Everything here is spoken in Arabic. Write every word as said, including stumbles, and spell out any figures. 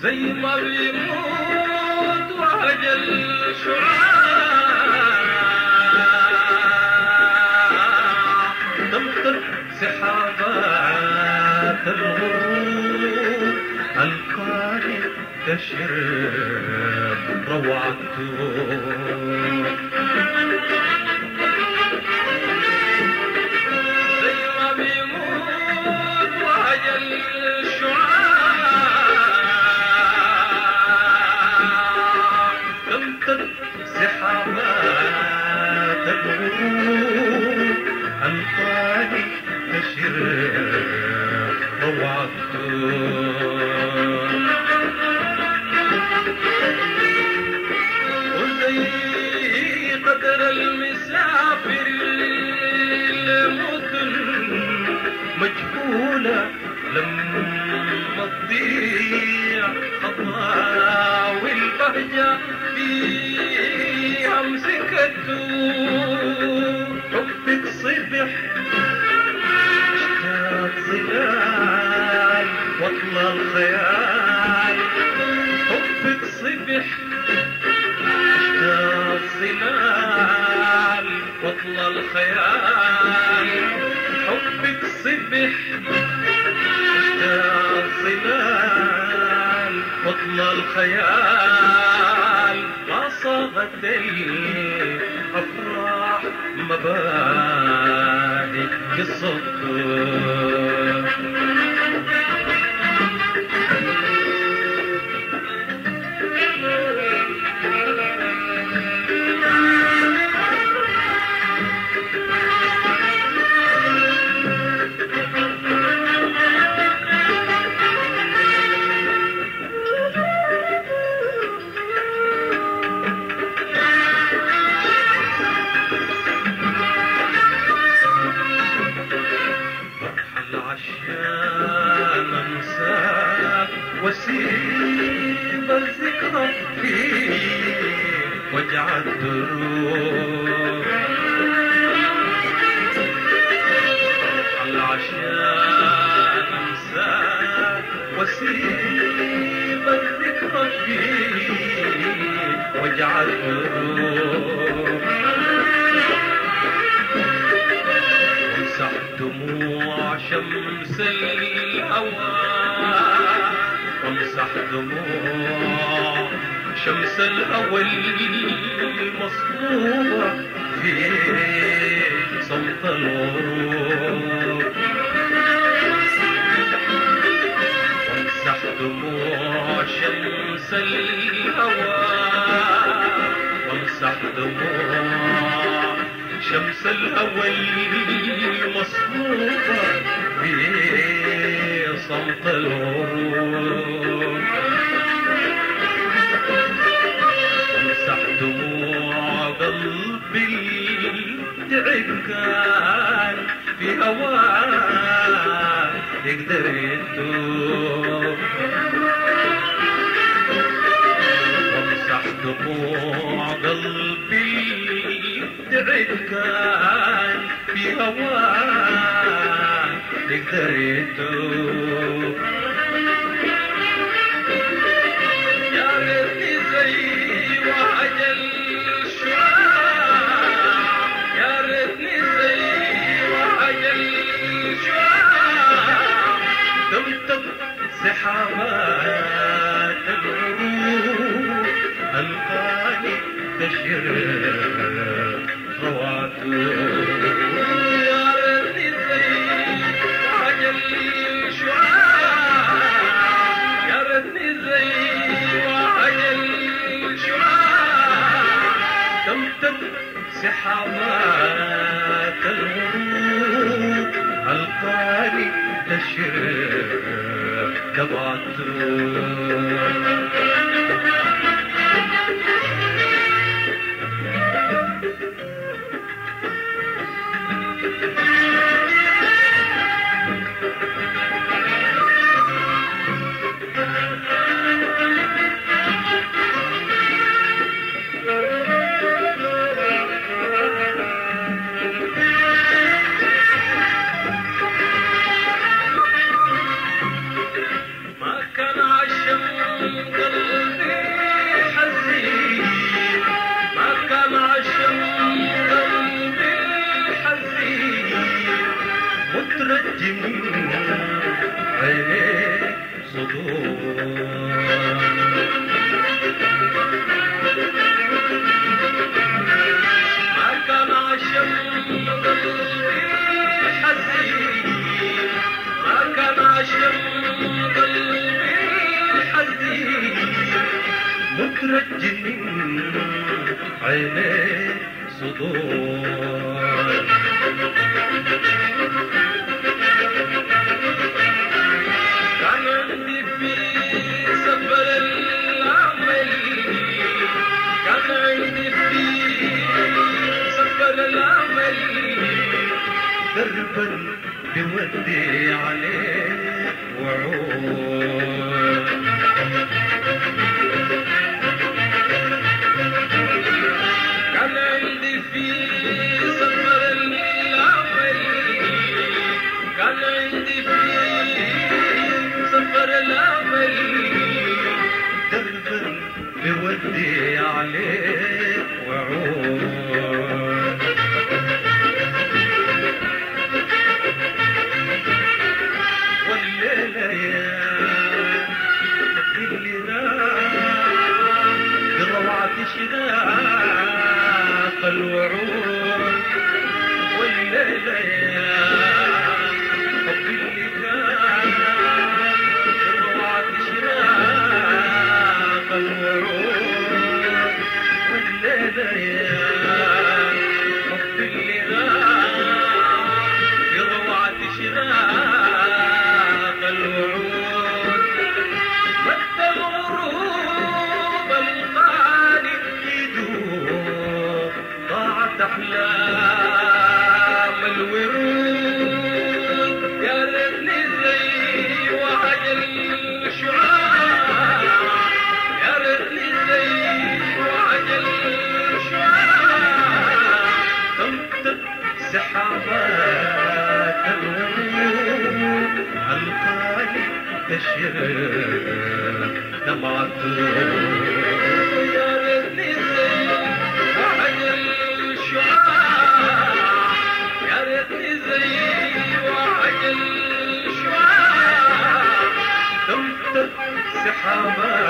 زي ما بيموت وأجل شعاع تمطر سحابات الغروب القارئ تشرب روعته زي ما بيموت وأجل شعاع تمطر سحابات الغروب القارئ تشرب روعته وزي قدر المسافر المدن مجهولة لما تضيع خطاوي البهجة فيها مسكته حبك صبح اشتاق ظلال واطلى الخيال حبك صبح اشتاق ظلال واطلى الخيال حبك صبح اشتاق ظلال واطلى الخيال ما صاغت الافراح مبادئ قصته عشان انساك واسيب الذكرى فيه وجع الدروب عشان انساك واسيب الذكرى فيه وجع الدروب وامسح دموع شمس الهوى وامسح دموع شمس الهوى المصلوبة في صمت الغروب وامسح دموع شمس الهوى وامسح دموع شمس الهوى المصلوبة في صمت الغروب وامسح دموع قلبي تعب كان في هواه يقدر يتوب وامسح دموع قلبي تعب كان في هواه يقدر يتوب يا ريتني زي وأجل شعاع يا ريتني زي وأجل شعاع تمطر سحابات الغروب القاني تشرب رواته يا ريتني زي وأجل شعاع يا ريتني زي وأجل شعاع تمطر سحابات الغروب القاني تشرب رواته ما كان عشم ترجي من عينيك صدور ما كان عشم قلبي حزين ما كان عشم قلبي حزين مترجي من عينيك صدور كان عندي في سفر الأمل كان عندي في سفر الأمل دربا بودي عليه وعود كان عندي في سفر الأمل كان عندي في سفر الأمل دربا بودي عليه وعود والليلة يا اللي راح بروعة شغاق الوعود والليلة يا حب اللي كان بروعة شغاق الوعود والليلة يا حب اللي غاب بروعة شغاق الوعود مد الغروب القاني يدوب ضاعت أحلام الورود يا ريتني زي وعي الشعاع يا ريتني زي وعي الشعاع تمطر سحابات الورود القاني تشرق دمعة يا ريتني زي وعي الشعاع يا ريتني زي وعي الشعاع تمطر سحابات